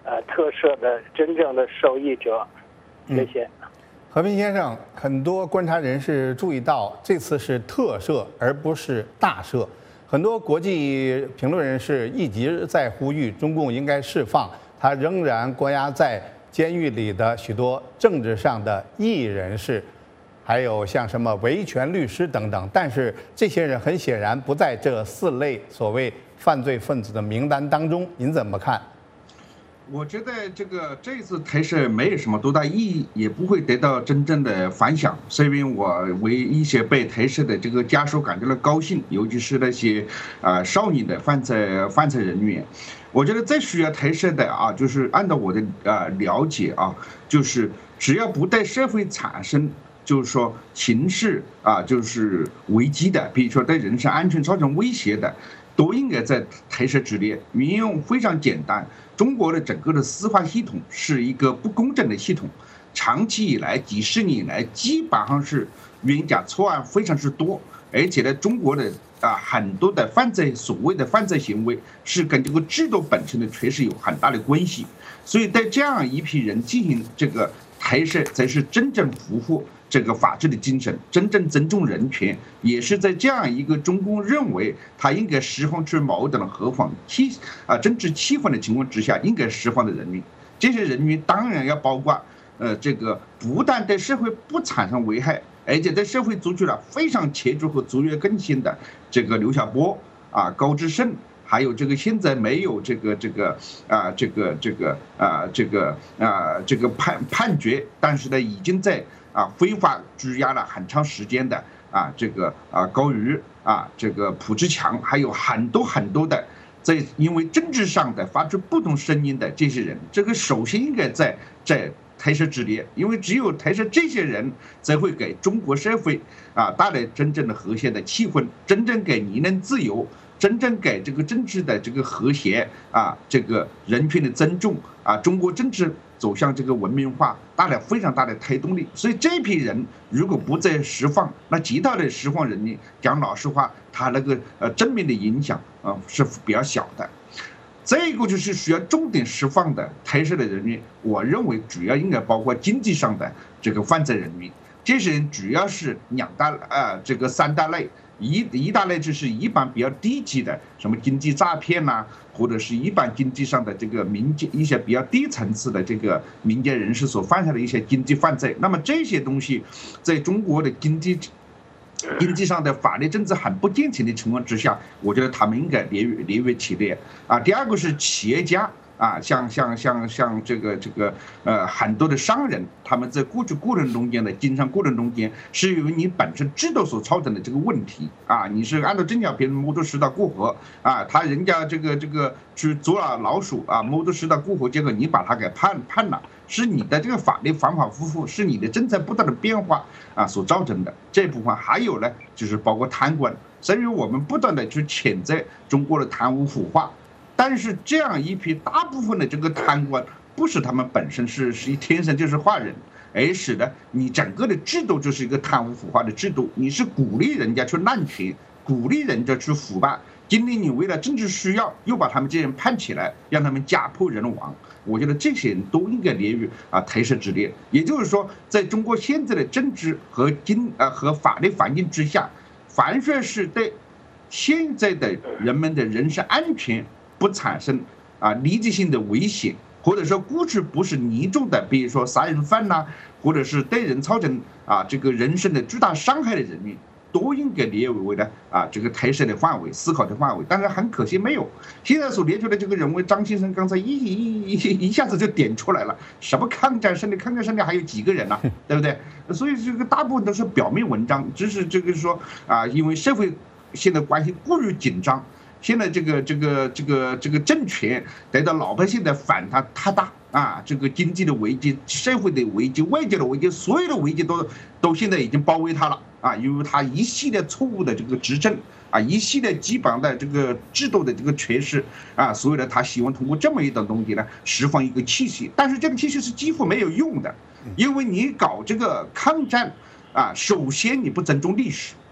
Speaker 14: 呃特赦的真正的受益者。谢谢。
Speaker 13: 嗯、和平先生，很多观察人士注意到，这次是特赦而不是大赦。很多国际评论人士一直在呼吁中共应该释放他仍然关押在监狱里的许多政治上的异议人士，还有像什么维权律师等等。但是这些人很显然不在这四类所谓犯罪分子的名单当中。您怎么看？
Speaker 15: 我觉得这个这次特赦没有什么多大意义，也不会得到真正的反响。所以我为一些被特赦的这个家属感到了高兴，尤其是那些啊、呃、少年的犯罪犯罪人员。我觉得最需要特赦的啊，就是按照我的啊、呃、了解啊，就是只要不对社会产生就是说情势啊就是危机的，比如说对人身安全造成威胁的，都应该在特赦之列。原因非常简单。中国的整个的司法系统是一个不公正的系统，长期以来几十年以来基本上是冤假错案非常之多，而且呢，中国的啊很多的犯罪所谓的犯罪行为是跟这个制度本身的确实有很大的关系，所以对这样一批人进行这个特赦，才是真正符合这个法治的精神，真正尊重人权，也是在这样一个中共认为他应该释放出矛盾和缓气啊政治气氛的情况之下，应该释放的人民。这些人民当然要包括呃这个不但对社会不产生危害，而且对社会做出了非常杰出和卓越贡献的这个刘晓波啊、高志胜。还有这个现在没有这个这个啊这个这个啊这个啊这个判判决，但是呢已经在啊非法拘押了很长时间的啊这个啊高瑜啊这个蒲志强，还有很多很多的在因为政治上的发出不同声音的这些人，这个首先应该在在特赦之列，因为只有特赦这些人，才会给中国社会啊带来真正的和谐的气氛，真正给言论自由。真正给这个政治的这个和谐啊，这个人权的尊重啊，中国政治走向这个文明化带来非常大的推动力。所以这批人如果不再释放，那其他的释放人呢，讲老实话，他那个呃正面的影响啊是比较小的。这个就是需要重点释放的特赦的人员，我认为主要应该包括经济上的这个犯罪人员，这些人主要是两大啊这个三大类。一一大类就是一般比较低级的，什么经济诈骗呐、啊，或者是一般经济上的这个民间一些比较低层次的这个民间人士所犯下的一些经济犯罪。那么这些东西，在中国的经济经济上的法律政治很不健全的情况之下，我觉得他们应该列为列为其列啊。第二个是企业家。啊，像像像像这个这个呃，很多的商人，他们在过去过程中间的经商过程中间，是由于你本身制度所造成的这个问题啊，你是按照正常别人摩托石道过河啊，他人家这个这个去捉了老鼠啊，摩托石道过河，结果你把他给判判了，是你的这个法律反反复复，是你的政策不断的变化啊所造成的。这部分还有呢，就是包括贪官，所以我们不断的去谴责中国的贪污腐化。但是这样一批大部分的这个贪官，不是他们本身是是天生就是坏人，而是呢，你整个的制度就是一个贪污腐化的制度，你是鼓励人家去滥权，鼓励人家去腐败，今天你为了政治需要，又把他们这些人判起来，让他们家破人亡。我觉得这些人都应该列于啊特赦之列。也就是说，在中国现在的政治和经呃和法律环境之下，凡是是对现在的人们的人身安全不产生啊立即性的危险，或者说过去不是严重的，比如说杀人犯呐、啊，或者是对人造成啊这个人身的巨大伤害的人员，都应该列为的啊这个特赦的范围、思考的范围。但是很可惜没有。现在所列出的这个人物，张先生刚才一一一一下子就点出来了，什么抗战胜利，抗战胜利还有几个人呢、啊？对不对？所以这个大部分都是表面文章，只是这个说啊，因为社会现在关系过于紧张。现在这个这个这个这个政权得到老百姓的反弹太大啊！这个经济的危机、社会的危机、外交的危机，所有的危机都都现在已经包围他了啊！因为他一系列错误的这个执政啊，一系列基本的这个制度的这个诠释啊，所有的他希望通过这么一种东西呢，释放一个气息，但是这个气息是几乎没有用的，因为你搞这个抗战啊，首先你不尊重历史。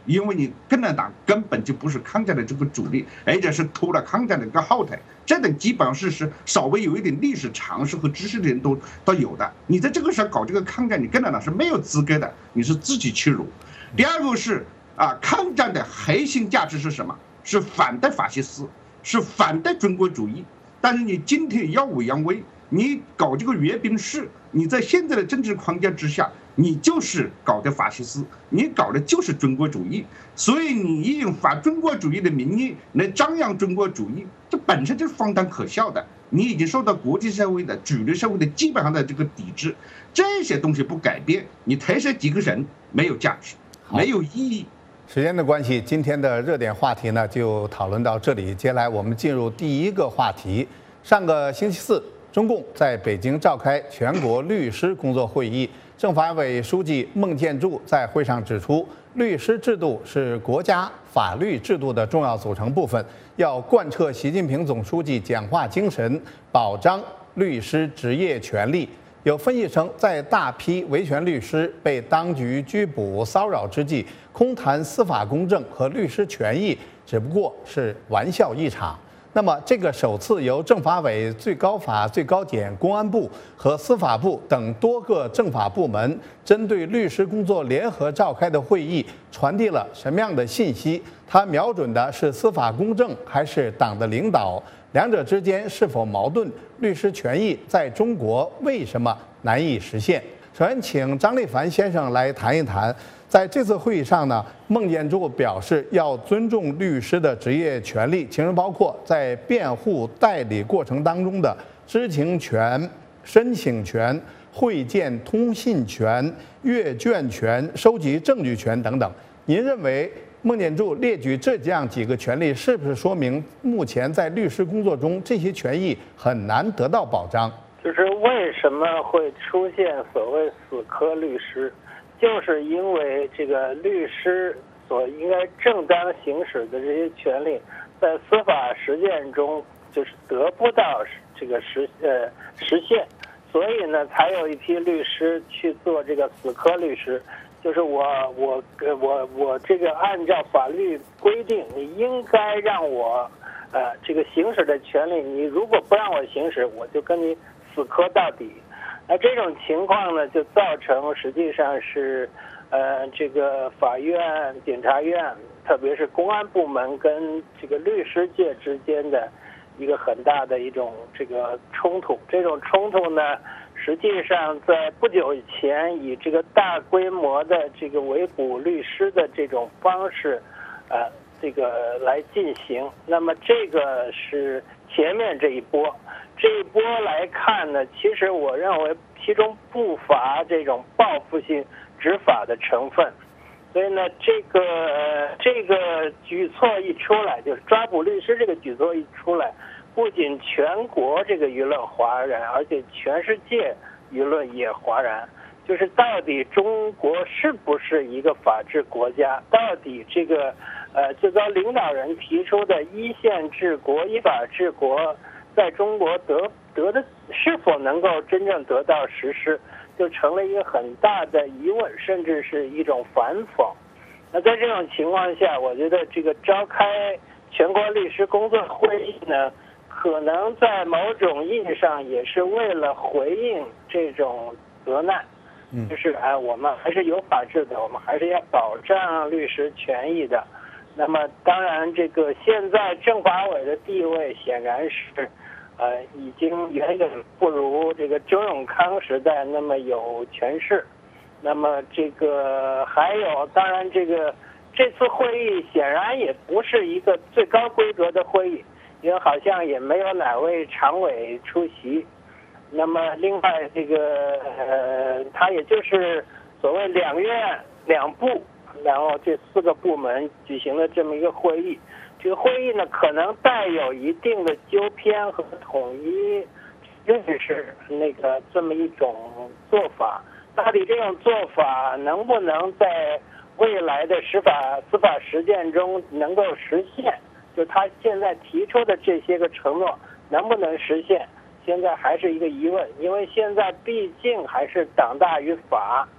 Speaker 15: 因为你共产党根本就不是抗战的这个主力，而且是拖了抗战的一个后腿。这等基本上是是稍微有一点历史常识和知识的人都都有的。你在这个时候搞这个抗战，你共产党是没有资格的，你是自己屈辱。第二个是啊，抗战的核心价值是什么？是反对法西斯，是反对中国主义。但是你今天耀武扬威，你搞这个阅兵式，你在现在的政治框架之下，你就是搞的法西斯，你搞的就是中国主义。所以你以反中国主义的名义来张扬中国主义，这本身就是荒诞可笑的。你已经受到国际社会的主流社会的基本上的这个抵制，这些东西不改变，你抬升几个人没有价值，没有意义。
Speaker 13: 时间的关系，今天的热点话题呢就讨论到这里。接下来我们进入第一个话题。上个星期四，中共在北京召开全国律师工作会议，政法委书记孟建柱在会上指出，律师制度是国家法律制度的重要组成部分，要贯彻习近平总书记讲话精神，保障律师职业权利。有分析称，在大批维权律师被当局拘捕骚扰之际，空谈司法公正和律师权益只不过是玩笑一场。那么，这个首次由政法委、最高法、最高检、公安部和司法部等多个政法部门针对律师工作联合召开的会议，传递了什么样的信息？它瞄准的是司法公正还是党的领导？两者之间是否矛盾？律师权益在中国为什么难以实现？首先，请张立凡先生来谈一谈。在这次会议上呢，孟建柱表示要尊重律师的职业权利，其中包括在辩护代理过程当中的知情权、申请权、会见通信权、阅卷权、收集证据权等等。您认为孟建柱列举这样几个权利，是不是说明目前在律师工作中这些权益很难得到保障？
Speaker 14: 就是为什么会出现所谓死磕律师？就是因为这个律师所应该正当行使的这些权利，在司法实践中就是得不到这个实呃实现，所以呢，才有一批律师去做这个死磕律师，就是我我我我这个按照法律规定，你应该让我呃这个行使的权利，你如果不让我行使，我就跟你死磕到底。那这种情况呢，就造成实际上是，呃，这个法院、检察院，特别是公安部门跟这个律师界之间的一个很大的一种这个冲突。这种冲突呢，实际上在不久以前以这个大规模的这个围捕律师的这种方式，呃，这个来进行。那么这个是前面这一波。这一波来看呢，其实我认为其中不乏这种报复性执法的成分，所以呢，这个这个举措一出来，就是抓捕律师这个举措一出来，不仅全国这个舆论哗然，而且全世界舆论也哗然。就是到底中国是不是一个法治国家？到底这个呃最高领导人提出的一线治国、依法治国，在中国得得的是否能够真正得到实施，就成了一个很大的疑问，甚至是一种反讽。那在这种情况下，我觉得这个召开全国律师工作会议呢，可能在某种意义上也是为了回应这种责难，就是哎，我们还是有法治的，我们还是要保障律师权益的。那么当然，这个现在政法委的地位显然是。呃，已经远远不如这个周永康时代那么有权势。那么这个还有，当然这个这次会议显然也不是一个最高规格的会议，因为好像也没有哪位常委出席。那么另外这个呃，它也就是所谓两院两部，然后这四个部门举行了这么一个会议。这个会议呢，可能带有一定的纠偏和统一认识，那个这么一种做法。到底这种做法能不能在未来的司法司法实践中能够实现？就他现在提出的这些个承诺能不能实现？现在还是一个疑问，因为现在毕竟还是党大于法。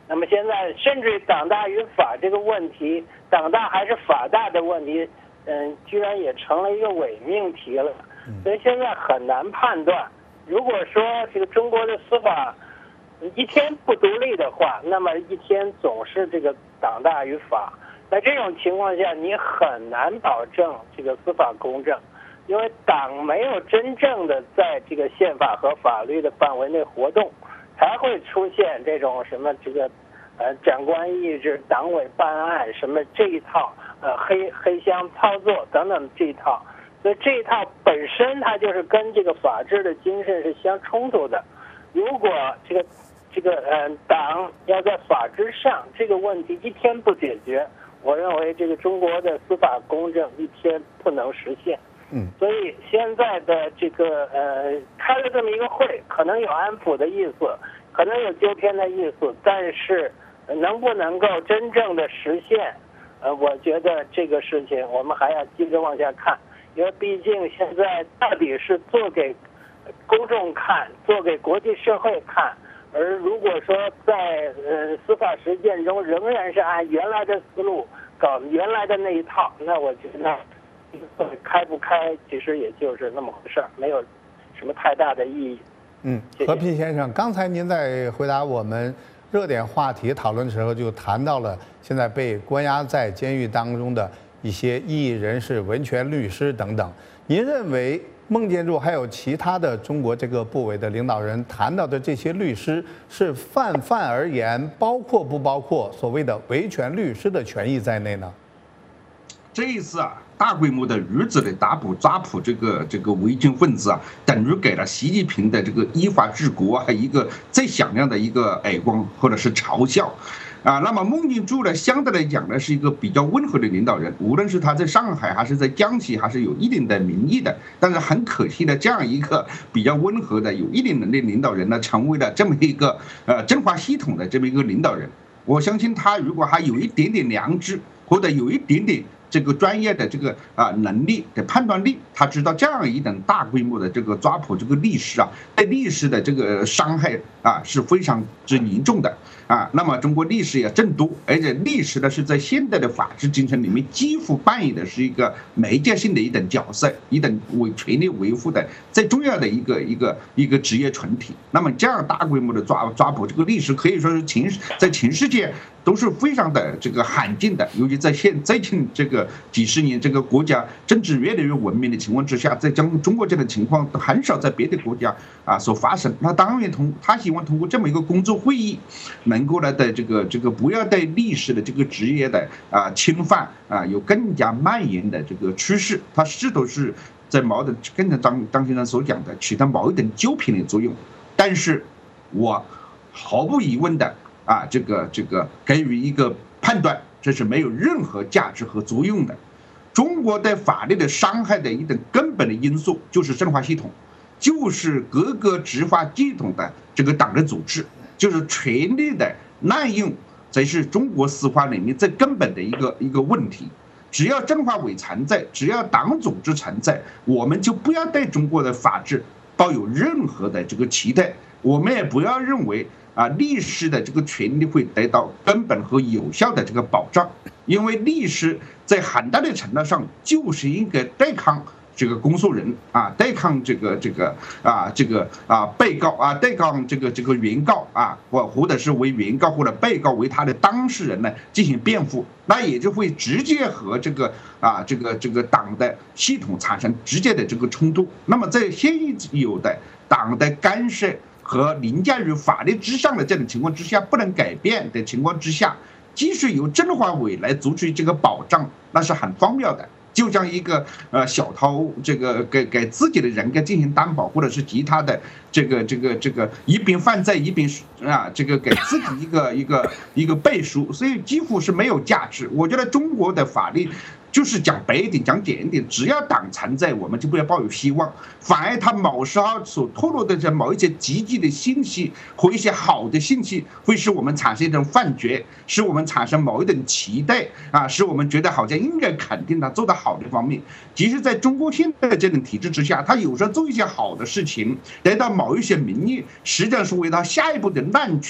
Speaker 14: 那么现在甚至党大于法这个问题，党大还是法大的问题，嗯，居然也成了一个伪命题了。所以现在很难判断。如果说这个中国的司法一天不独立的话，那么一天总是这个党大于法。在这种情况下，你很难保证这个司法公正，因为党没有真正的在这个宪法和法律的范围内活动，才会出现这种什么这个呃长官意志、党委办案什么这一套呃黑黑箱操作等等这一套。所以这一套本身它就是跟这个法治的精神是相冲突的。如果这个这个呃党要在法之上，这个问题一天不解决，我认为这个中国的司法公正一天不能实现。
Speaker 13: 嗯，
Speaker 14: 所以现在的这个呃开了这么一个会，可能有安抚的意思，可能有纠偏的意思，但是能不能够真正的实现，呃，我觉得这个事情我们还要接着往下看，因为毕竟现在到底是做给公众看，做给国际社会看。而如果说在呃司法实践中仍然是按原来的思路搞原来的那一套，那我觉得开不开其实也就是那么回事儿，没有什么太大的意义。
Speaker 13: 嗯，和平先生，刚才您在回答我们热点话题讨论的时候，就谈到了现在被关押在监狱当中的一些异议人士、维权律师等等。您认为孟建柱还有其他的中国这个部委的领导人谈到的这些律师是泛泛而言，包括不包括所谓的维权律师的权益在内呢？
Speaker 15: 这一次啊，大规模的如此的逮捕抓捕这个这个维权分子啊，等于给了习近平的这个依法治国啊一个最响亮的一个耳光或者是嘲笑。啊，那么孟建柱呢，相对来讲呢是一个比较温和的领导人，无论是他在上海还是在江西，还是有一定的民意的。但是很可惜的，这样一个比较温和的、有一定能力的领导人呢，成为了这么一个呃政法系统的这么一个领导人。我相信他如果还有一点点良知，或者有一点点这个专业的这个啊能力的判断力，他知道这样一等大规模的这个抓捕这个律师啊，对律师的这个伤害啊是非常之严重的。啊，那么中国律师也正多，而且律师呢是在现代的法治精神里面几乎扮演的是一个媒介性的一等角色，一等为权利维护的最重要的一个一个一个职业群体。那么这样大规模的抓抓捕这个律师，可以说是全在全世界都是非常的这个罕见的，尤其在现最近这个几十年这个国家政治越来越文明的情况之下，在中中国这样的情况很少在别的国家啊所发生。那当然通他希望通过这么一个工作会议，能够呢的这个这个不要对律师的这个职业的啊侵犯啊有更加蔓延的这个趋势。他是都是在毛的跟着张张先生所讲的起到某一点纠偏的作用，但是我毫无疑问的啊这个这个给予一个判断，这是没有任何价值和作用的。中国对法律的伤害的一等根本的因素就是政法系统，就是各个执法系统的这个党的组织，就是权力的滥用，这是中国司法里面最根本的一个一个问题。只要政法委存在，只要党组织存在，我们就不要对中国的法治抱有任何的这个期待，我们也不要认为啊律师的这个权利会得到根本和有效的这个保障，因为律师在很大的程度上就是应该对抗这个公诉人啊，对抗这个这个啊这个啊被告啊，对抗这个这个原告啊，或或者是为原告或者被告为他的当事人呢进行辩护，那也就会直接和这个啊这个这个党的系统产生直接的这个冲突。那么在现有的党的干涉和凌驾于法律之上的这种情况之下，不能改变的情况之下，即使由政法委来作出这个保障，那是很荒谬的。就像一个呃小偷，这个给给自己的人格进行担保，或者是其他的这个这个这个一边犯罪一边啊这个给自己一个一个一个背书，所以几乎是没有价值。我觉得中国的法律就是讲白一点，讲简一点，只要党存在，我们就不要抱有希望。反而他某时候所透露的这某一些积极的信息和一些好的信息，会使我们产生一种幻觉，使我们产生某一种期待啊，使我们觉得好像应该肯定他做得好的方面。其实在中国现在的这种体制之下，他有时候做一些好的事情，得到某一些民意，实际上是为他下一步的滥权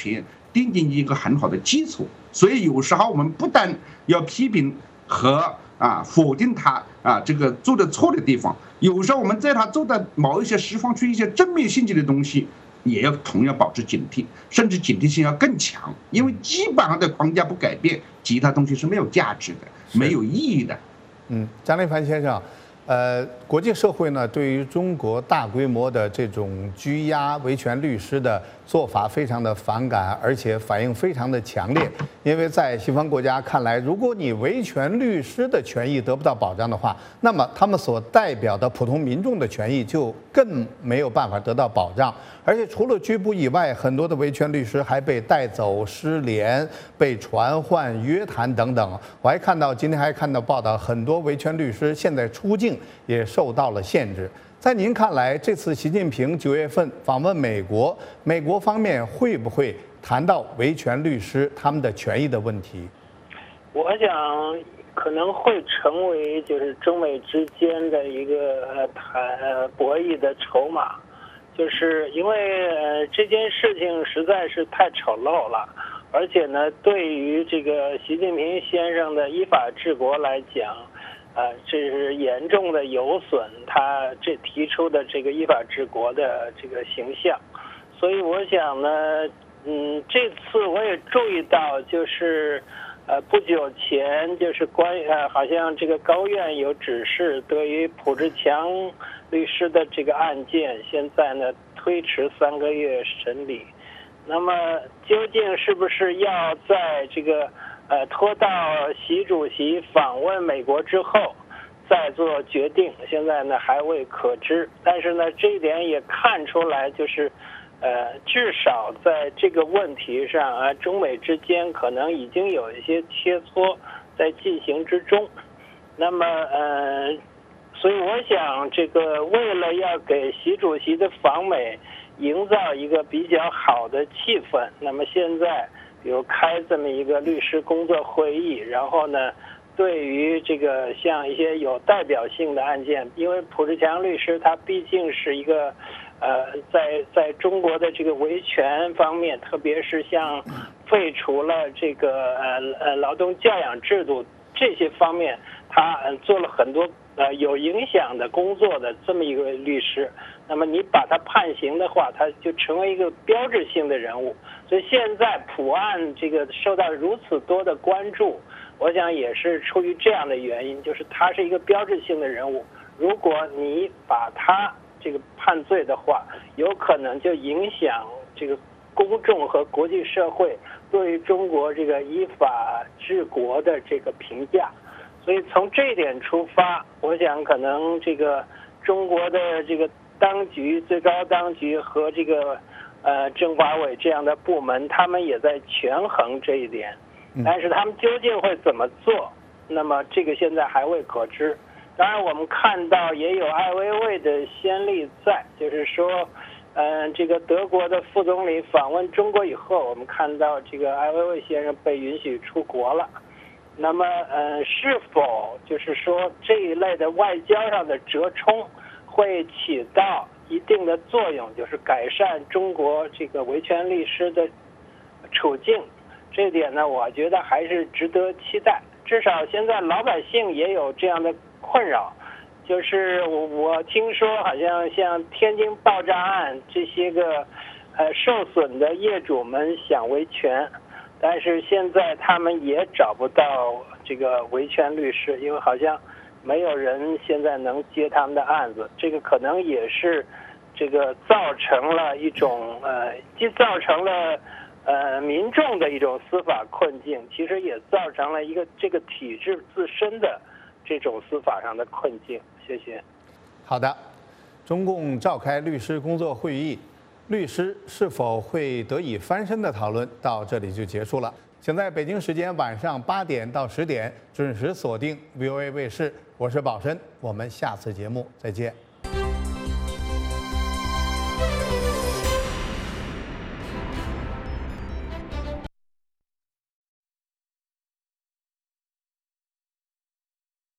Speaker 15: 奠定一个很好的基础。所以有时候我们不但要批评和啊否定他啊这个做的错的地方，有时候我们在他做的某一些释放出一些正面性质的东西，也要同样保持警惕，甚至警惕性要更强，因为基本上的框架不改变，其他东西是没有价值的，没有意义的。
Speaker 13: 嗯，张立凡先生，呃，国际社会呢对于中国大规模的这种拘押维权律师的做法非常的反感，而且反应非常的强烈。因为在西方国家看来，如果你维权律师的权益得不到保障的话，那么他们所代表的普通民众的权益就更没有办法得到保障。而且除了拘捕以外，很多的维权律师还被带走、失联、被传唤、约谈等等。我还看到今天还看到报道，很多维权律师现在出境也受到了限制。在您看来，这次习近平九月份访问美国，美国方面会不会谈到维权律师他们的权益的问题？
Speaker 14: 我想可能会成为就是中美之间的一个呃谈呃博弈的筹码。就是因为呃这件事情实在是太丑陋了，而且呢，对于这个习近平先生的依法治国来讲，呃，这是严重的有损他这提出的这个依法治国的这个形象。所以我想呢，嗯，这次我也注意到，就是呃不久前就是关呃好像这个高院有指示，对于卜志强律师的这个案件，现在呢推迟三个月审理。那么究竟是不是要在这个呃拖到习主席访问美国之后再做决定？现在呢还未可知。但是呢，这一点也看出来，就是呃至少在这个问题上啊，中美之间可能已经有一些切磋在进行之中。那么呃。所以我想，这个为了要给习主席的访美营造一个比较好的气氛，那么现在比如开这么一个律师工作会议，然后呢，对于这个像一些有代表性的案件，因为卜志强律师他毕竟是一个呃，在在中国的这个维权方面，特别是像废除了这个呃呃劳动教养制度这些方面，他做了很多呃有影响的工作的这么一个律师。那么你把他判刑的话，他就成为一个标志性的人物。所以现在普案这个受到如此多的关注，我想也是出于这样的原因，就是他是一个标志性的人物。如果你把他这个判罪的话，有可能就影响这个公众和国际社会对于中国这个依法治国的这个评价。所以从这一点出发，我想可能这个中国的这个当局、最高当局和这个呃政法委这样的部门，他们也在权衡这一点。但是他们究竟会怎么做，那么这个现在还未可知。当然我们看到也有艾薇薇的先例在，就是说嗯、呃，这个德国的副总理访问中国以后，我们看到这个艾薇薇先生被允许出国了。那么呃，是否就是说这一类的外交上的折冲会起到一定的作用，就是改善中国这个维权律师的处境，这点呢，我觉得还是值得期待。至少现在老百姓也有这样的困扰，就是我我听说好像像天津爆炸案这些个呃受损的业主们想维权，但是现在他们也找不到这个维权律师，因为好像没有人现在能接他们的案子。这个可能也是这个造成了一种呃，既造成了呃民众的一种司法困境，其实也造成了一个这个体制自身的这种司法上的困境。谢谢。
Speaker 13: 好的，中共召开律师工作会议，律师是否会得以翻身的讨论到这里就结束了。请在北京时间晚上八点到十点准时锁定 V O A 卫视，我是宝申，我们下次节目再见。